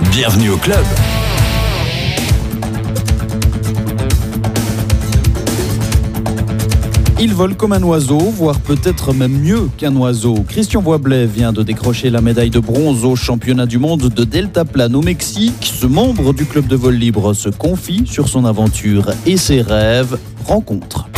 Bienvenue au club. Il vole comme un oiseau, voire peut-être même mieux qu'un oiseau. Christian Voiblet vient de décrocher la médaille de bronze au championnat du monde de deltaplane au Mexique. Ce membre du club de vol libre se confie sur son aventure et ses rêves. Rencontre.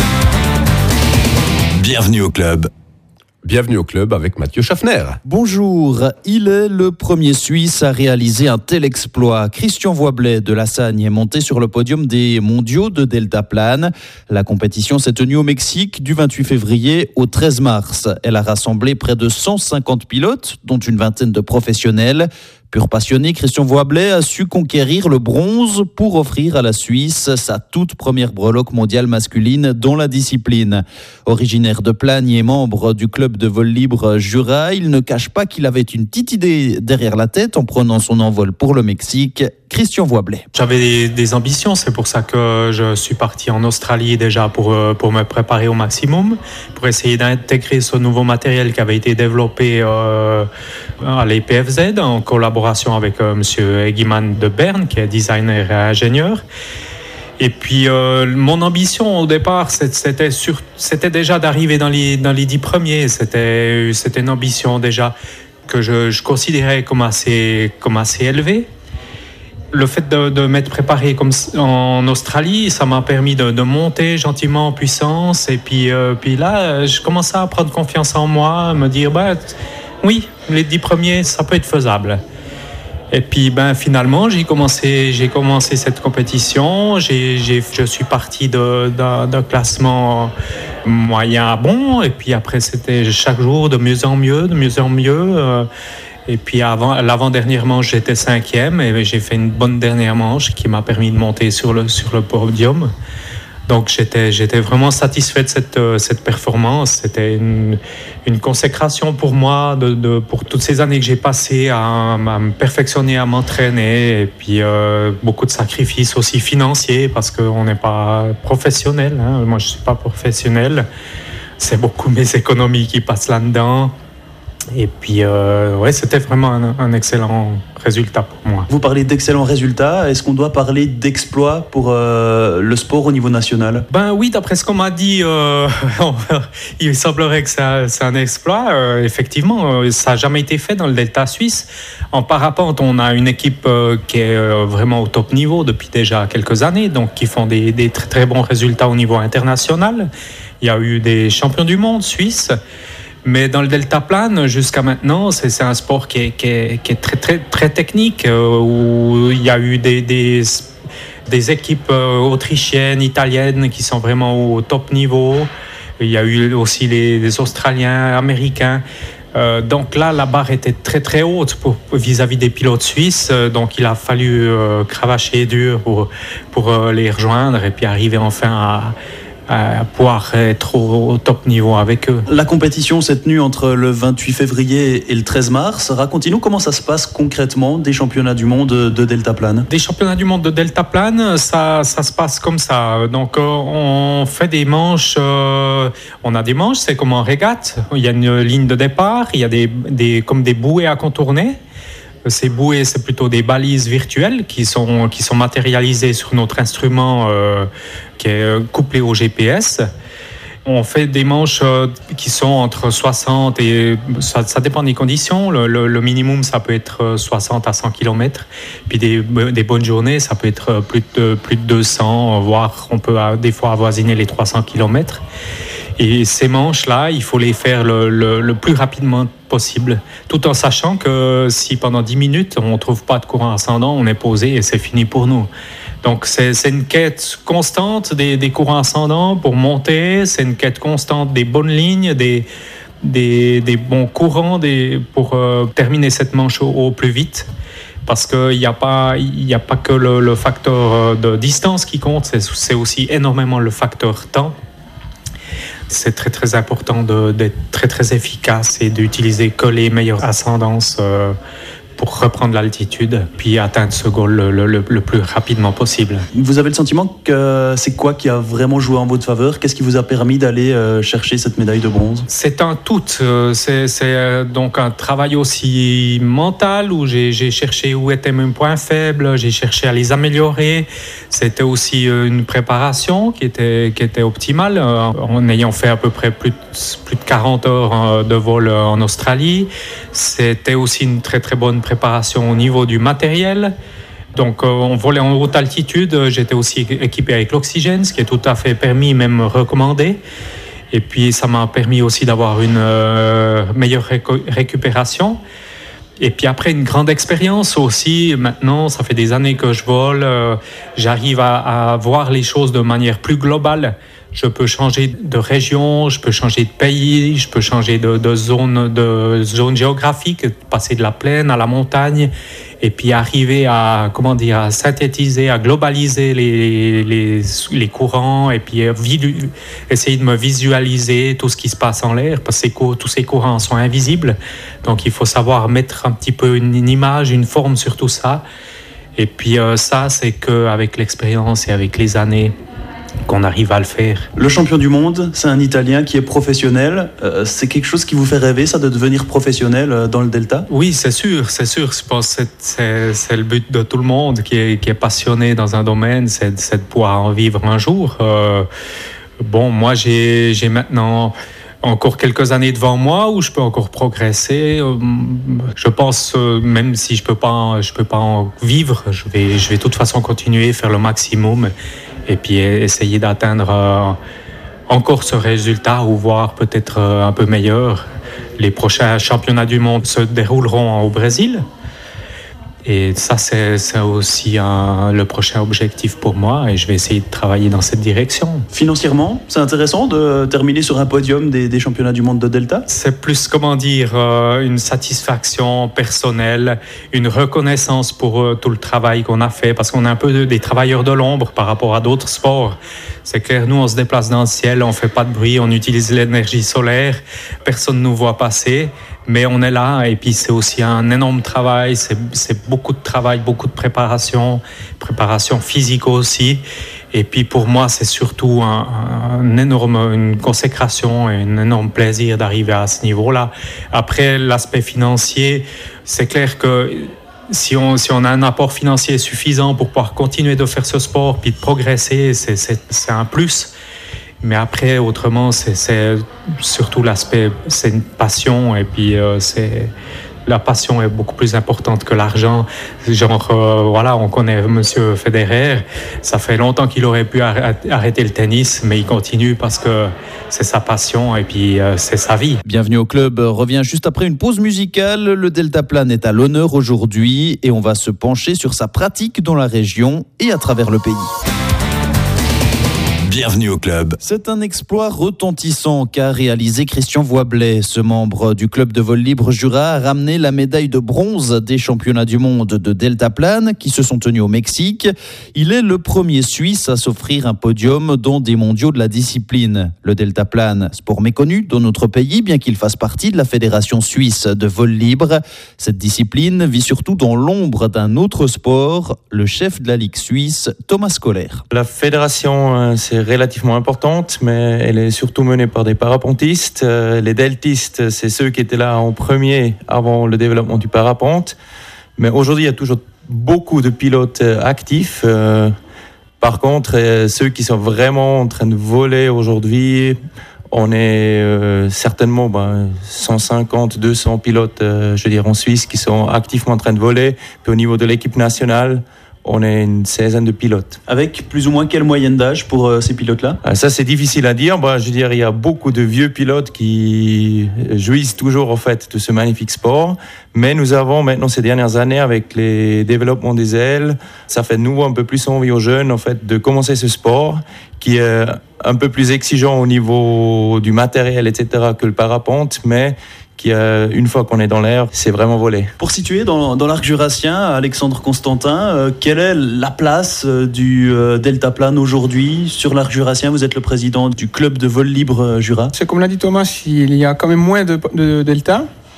Bienvenue au club. Bienvenue au club avec Mathieu Schaffner. Bonjour, il est le premier Suisse à réaliser un tel exploit. Christian Voiblet de Lassagne est monté sur le podium des mondiaux de deltaplane. La compétition s'est tenue au Mexique du 28 février au 13 mars. Elle a rassemblé près de 150 pilotes, dont une vingtaine de professionnels. Pur passionné, Christian Voiblet a su conquérir le bronze pour offrir à la Suisse sa toute première breloque mondiale masculine dans la discipline. Originaire de Plagne et membre du club de vol libre Jura, il ne cache pas qu'il avait une petite idée derrière la tête en prenant son envol pour le Mexique. Christian Voiblet. J'avais des ambitions, c'est pour ça que je suis parti en Australie déjà pour me préparer au maximum, pour essayer d'intégrer ce nouveau matériel qui avait été développé à l'EPFZ en collaboration avec monsieur Eggiman de Berne, qui est designer et ingénieur. Et puis mon ambition au départ, c'était déjà d'arriver dans les 10 premiers. C'était une ambition déjà que je considérais comme assez élevée. Le fait de m'être préparé comme en Australie, ça m'a permis de monter gentiment en puissance. Et puis là, je commençais à prendre confiance en moi, me dire, oui, les 10 premiers, ça peut être faisable. Et puis finalement, j'ai commencé cette compétition. Je suis parti d'un classement moyen à bon. Et puis après, c'était chaque jour de mieux en mieux. Et puis l'avant-dernière manche, j'étais 5e et j'ai fait une bonne dernière manche qui m'a permis de monter sur le podium. Donc j'étais vraiment satisfait de cette performance. C'était une consécration pour moi pour toutes ces années que j'ai passées à me perfectionner, à m'entraîner, et puis beaucoup de sacrifices aussi financiers parce qu'on n'est pas professionnel. Moi, je suis pas professionnel. C'est beaucoup mes économies qui passent là-dedans. Et puis, c'était vraiment un excellent résultat pour moi. Vous parlez d'excellents résultats. Est-ce qu'on doit parler d'exploits pour le sport au niveau national ? Oui, d'après ce qu'on m'a dit, il semblerait que c'est un exploit. Effectivement, ça n'a jamais été fait dans le Delta suisse. En parapente, on a une équipe qui est vraiment au top niveau depuis déjà quelques années, donc qui font des très, très bons résultats au niveau international. Il y a eu des champions du monde suisses. Mais dans le deltaplane, jusqu'à maintenant, c'est un sport qui est très, très, très technique, où il y a eu des équipes autrichiennes, italiennes qui sont vraiment au top niveau. Il y a eu aussi les Australiens, Américains. Donc là, la barre était très, très haute vis-à-vis des pilotes suisses. Donc il a fallu cravacher dur pour les rejoindre et puis arriver enfin à pouvoir être au top niveau avec eux. La compétition s'est tenue entre le 28 février et le 13 mars. Racontez-nous comment ça se passe concrètement des championnats du monde de deltaplane. Des championnats du monde de deltaplane, ça se passe comme ça. Donc on fait des manches, on a des manches, c'est comme en régate. Il y a une ligne de départ, il y a comme des bouées à contourner. Ces bouées, c'est plutôt des balises virtuelles qui sont matérialisées sur notre instrument qui est couplé au GPS. On fait des manches qui sont entre 60 et... Ça dépend des conditions. Le minimum, ça peut être 60 à 100 km. Puis des bonnes journées, ça peut être plus de 200, voire on peut des fois avoisiner les 300 km. Et ces manches-là, il faut les faire le plus rapidement possible, tout en sachant que si pendant 10 minutes, on ne trouve pas de courant ascendant, on est posé et c'est fini pour nous. Donc c'est une quête constante des courants ascendants pour monter, c'est une quête constante des bonnes lignes, des bons courants pour terminer cette manche au plus vite. Parce qu'il n'y a pas que le facteur de distance qui compte, c'est aussi énormément le facteur temps. C'est très très important d'être très très efficace et d'utiliser que les meilleures ascendances pour reprendre l'altitude, puis atteindre ce goal le plus rapidement possible. Vous avez le sentiment que c'est quoi qui a vraiment joué en votre faveur? Qu'est-ce qui vous a permis d'aller chercher cette médaille de bronze? C'est un tout. C'est donc un travail aussi mental où j'ai cherché où étaient mes points faibles, j'ai cherché à les améliorer. C'était aussi une préparation qui était optimale, en ayant fait à peu près plus de 40 heures de vol en Australie. C'était aussi une très très bonne préparation au niveau du matériel. Donc on volait en haute altitude, j'étais aussi équipé avec l'oxygène, ce qui est tout à fait permis, même recommandé. Et puis ça m'a permis aussi d'avoir une meilleure récupération. Et puis après une grande expérience aussi, maintenant ça fait des années que je vole, j'arrive à voir les choses de manière plus globale. Je peux changer de région, je peux changer de pays, je peux changer de zone géographique, passer de la plaine à la montagne, et puis arriver à synthétiser, à globaliser les courants, et puis essayer de me visualiser tout ce qui se passe en l'air, parce que tous ces courants sont invisibles. Donc il faut savoir mettre un petit peu une image, une forme sur tout ça. Et puis ça, c'est qu'avec l'expérience et avec les années, qu'on arrive à le faire. Le champion du monde, c'est un Italien qui est professionnel. C'est quelque chose qui vous fait rêver, ça, de devenir professionnel dans le Delta? Oui, c'est sûr. Je pense que c'est le but de tout le monde qui est passionné dans un domaine, c'est de pouvoir en vivre un jour. Moi, j'ai maintenant encore quelques années devant moi où je peux encore progresser. Je pense, même si je peux pas en vivre, je vais de toute façon continuer, faire le maximum. Et puis essayer d'atteindre encore ce résultat ou voire peut-être un peu meilleur. Les prochains championnats du monde se dérouleront au Brésil. Et ça, c'est aussi le prochain objectif pour moi et je vais essayer de travailler dans cette direction. Financièrement, c'est intéressant de terminer sur un podium des championnats du monde de Delta? C'est plus, une satisfaction personnelle, une reconnaissance pour tout le travail qu'on a fait, parce qu'on est un peu des travailleurs de l'ombre par rapport à d'autres sports. C'est clair, nous, on se déplace dans le ciel, on fait pas de bruit, on utilise l'énergie solaire, personne ne nous voit passer. Mais on est là et puis c'est aussi un énorme travail, c'est beaucoup de travail, beaucoup de préparation physique aussi. Et puis pour moi, c'est surtout une consécration et un énorme plaisir d'arriver à ce niveau-là. Après, l'aspect financier, c'est clair que si on a un apport financier suffisant pour pouvoir continuer de faire ce sport puis de progresser, c'est un plus. Mais après, autrement, c'est surtout l'aspect, c'est une passion et puis la passion est beaucoup plus importante que l'argent. On connaît Monsieur Federer, ça fait longtemps qu'il aurait pu arrêter le tennis, mais il continue parce que c'est sa passion et puis c'est sa vie. Bienvenue au club revient juste après une pause musicale. Le deltaplane est à l'honneur aujourd'hui et on va se pencher sur sa pratique dans la région et à travers le pays. Bienvenue au club. C'est un exploit retentissant qu'a réalisé Christian Voiblet. Ce membre du club de vol libre Jura a ramené la médaille de bronze des championnats du monde de deltaplane qui se sont tenus au Mexique. Il est le premier Suisse à s'offrir un podium dans des mondiaux de la discipline. Le deltaplane, sport méconnu dans notre pays, bien qu'il fasse partie de la Fédération suisse de vol libre. Cette discipline vit surtout dans l'ombre d'un autre sport, le chef de la Ligue suisse, Thomas Kohler. La fédération, c'est relativement importante, mais elle est surtout menée par des parapentistes. Les deltistes, c'est ceux qui étaient là en premier avant le développement du parapente. Mais aujourd'hui, il y a toujours beaucoup de pilotes actifs. Par contre, ceux qui sont vraiment en train de voler aujourd'hui, on est certainement 150, 200 pilotes, en Suisse qui sont activement en train de voler. Puis au niveau de l'équipe nationale, on est une 16aine de pilotes. Avec plus ou moins quelle moyenne d'âge pour ces pilotes-là? Ça, c'est difficile à dire. Il y a beaucoup de vieux pilotes qui jouissent toujours en fait de ce magnifique sport. Mais nous avons maintenant ces dernières années, avec les développements des ailes, ça fait de nouveau un peu plus envie aux jeunes en fait de commencer ce sport qui est un peu plus exigeant au niveau du matériel, etc. que le parapente, mais qui, une fois qu'on est dans l'air, c'est vraiment volé. Pour situer dans l'arc jurassien, Alexandre Constantin, quelle est la place du deltaplane aujourd'hui sur l'arc jurassien? Vous êtes le président du club de vol libre Jura. C'est comme l'a dit Thomas, il y a quand même moins de delta.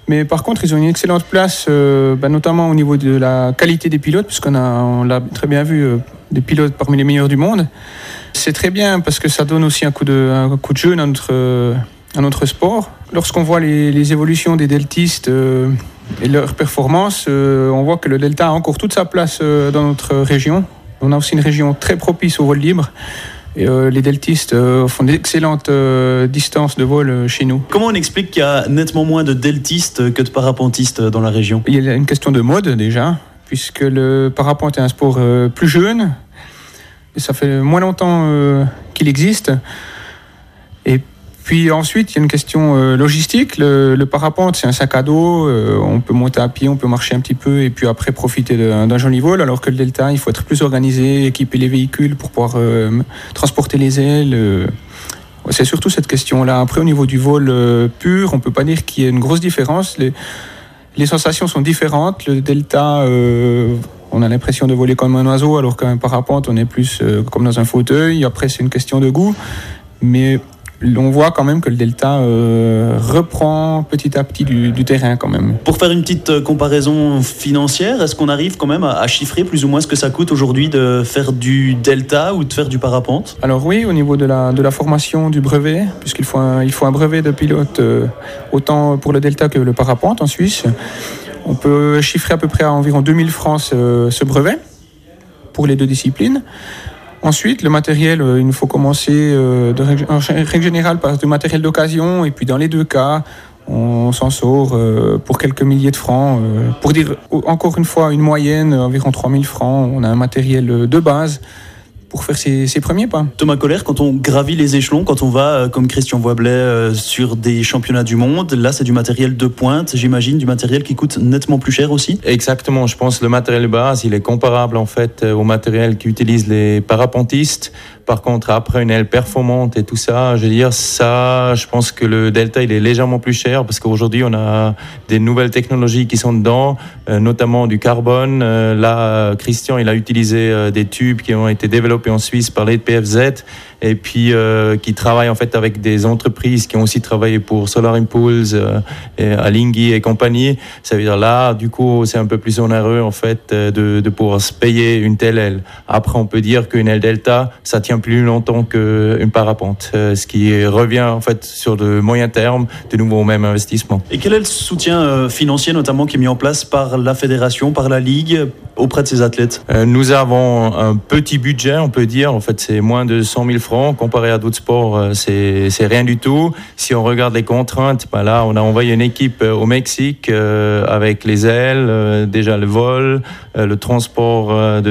Mais par contre, ils ont une excellente place, notamment au niveau de la qualité des pilotes, puisqu'on l'a très bien vu, des pilotes parmi les meilleurs du monde. C'est très bien parce que ça donne aussi un coup de jeune à notre sport. Lorsqu'on voit les évolutions des deltistes et leurs performances, on voit que le delta a encore toute sa place dans notre région. On a aussi une région très propice au vol libre. Et les deltistes font d'excellentes distances de vol chez nous. Comment on explique qu'il y a nettement moins de deltistes que de parapentistes dans la région ? Il y a une question de mode déjà, puisque le parapente est un sport plus jeune. Et ça fait moins longtemps qu'il existe. Et puis ensuite, il y a une question logistique. Le parapente, c'est un sac à dos. On peut monter à pied, on peut marcher un petit peu et puis après profiter d'un joli vol. Alors que le delta, il faut être plus organisé, équiper les véhicules pour pouvoir transporter les ailes. C'est surtout cette question-là. Après, au niveau du vol pur, on ne peut pas dire qu'il y ait une grosse différence. Les sensations sont différentes. Le delta, on a l'impression de voler comme un oiseau, alors qu'un parapente, on est plus comme dans un fauteuil. Après, c'est une question de goût. Mais on voit quand même que le delta reprend petit à petit du terrain quand même. Pour faire une petite comparaison financière, est-ce qu'on arrive quand même à chiffrer plus ou moins ce que ça coûte aujourd'hui de faire du delta ou de faire du parapente ? Alors oui, au niveau de la formation du brevet, puisqu'il faut un brevet de pilote autant pour le delta que le parapente en Suisse, on peut chiffrer à peu près à environ 2000 francs ce brevet pour les deux disciplines. Ensuite, le matériel, il nous faut commencer en règle générale par du matériel d'occasion. Et puis dans les deux cas, on s'en sort pour quelques milliers de francs. Pour dire encore une fois une moyenne, environ 3000 francs, on a un matériel de base pour faire ses premiers pas. Thomas Colère, quand on gravit les échelons, quand on va, comme Christian Voiblet, sur des championnats du monde, là c'est du matériel de pointe, j'imagine, du matériel qui coûte nettement plus cher aussi ? Exactement, je pense que le matériel de base, il est comparable en fait au matériel qu'utilisent les parapentistes. Par contre, après une aile performante et tout ça, je veux dire, ça, je pense que le delta, il est légèrement plus cher parce qu'aujourd'hui, on a des nouvelles technologies qui sont dedans, notamment du carbone. Là, Christian, il a utilisé des tubes qui ont été développés en Suisse par l'EPFZ et puis qui travaillent en fait avec des entreprises qui ont aussi travaillé pour Solar Impulse, Alinghi et compagnie. Ça veut dire là, du coup, c'est un peu plus onéreux en fait de pouvoir se payer une telle aile. Après, on peut dire qu'une aile delta, ça tient plus longtemps qu'une parapente, ce qui revient en fait sur le moyen terme de nouveau au même investissement. Et quel est le soutien financier notamment qui est mis en place par la fédération, par la ligue auprès de ces athlètes ? Nous avons un petit budget, on peut dire, en fait c'est moins de 100 000 francs, comparé à d'autres sports c'est rien du tout. Si on regarde les contraintes, là on a envoyé une équipe au Mexique avec les ailes, déjà le vol, le transport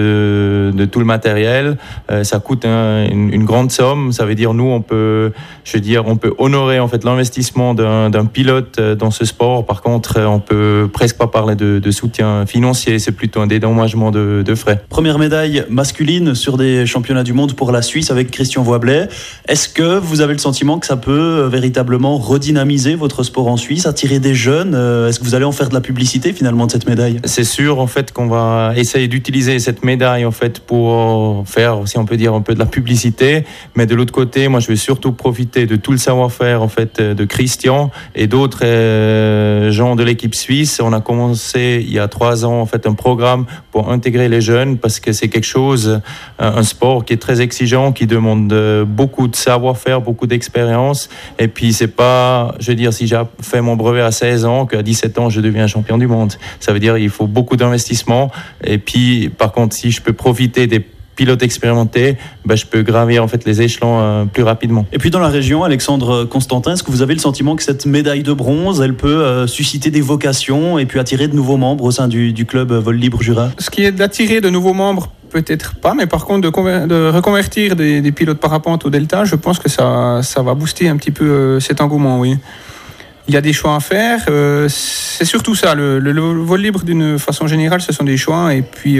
de tout le matériel, ça coûte une grande somme. Ça veut dire nous on peut honorer en fait l'investissement d'un pilote dans ce sport. Par contre, on peut presque pas parler de soutien financier. C'est plutôt un dédommagement de frais. Première médaille masculine sur des championnats du monde pour la Suisse avec Christian Voiblet. Est-ce que vous avez le sentiment que ça peut véritablement redynamiser votre sport en Suisse, attirer des jeunes ? Est-ce que vous allez en faire de la publicité finalement de cette médaille ? C'est sûr en fait qu'on va essayer d'utiliser cette médaille en fait pour faire, si on peut dire, un peu de la publicité, mais de l'autre côté, moi je vais surtout profiter de tout le savoir-faire en fait de Christian et d'autres gens de l'équipe suisse. On a commencé il y a 3 ans en fait un programme pour intégrer les jeunes parce que c'est quelque chose, un sport qui est très exigeant, qui demande beaucoup de savoir-faire, beaucoup d'expérience. Et puis c'est pas, je veux dire, si j'ai fait mon brevet à 16 ans, qu'à 17 ans je deviens champion du monde. Ça veut dire il faut beaucoup d'investissement. Et puis par contre, si je peux profiter des pilote expérimenté, je peux gravir en fait les échelons plus rapidement. Et puis dans la région, Alexandre Constantin, est-ce que vous avez le sentiment que cette médaille de bronze, elle peut susciter des vocations et puis attirer de nouveaux membres au sein du club Vol Libre Jura ? Ce qui est d'attirer de nouveaux membres, peut-être pas, mais par contre de reconvertir des pilotes parapente au delta, je pense que ça va booster un petit peu cet engouement, oui. Il y a des choix à faire, c'est surtout ça, le vol libre d'une façon générale, ce sont des choix et puis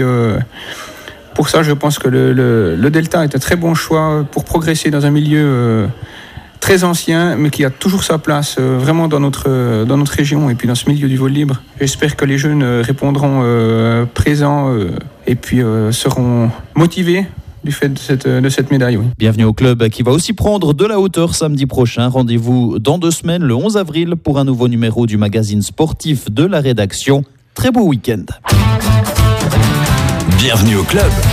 pour ça, je pense que le delta est un très bon choix pour progresser dans un milieu très ancien, mais qui a toujours sa place vraiment dans notre région et puis dans ce milieu du vol libre. J'espère que les jeunes répondront présents et puis seront motivés du fait de cette médaille. Oui. Bienvenue au club qui va aussi prendre de la hauteur samedi prochain. Rendez-vous dans 2 semaines, le 11 avril, pour un nouveau numéro du magazine sportif de la rédaction. Très beau week-end. Bienvenue au club.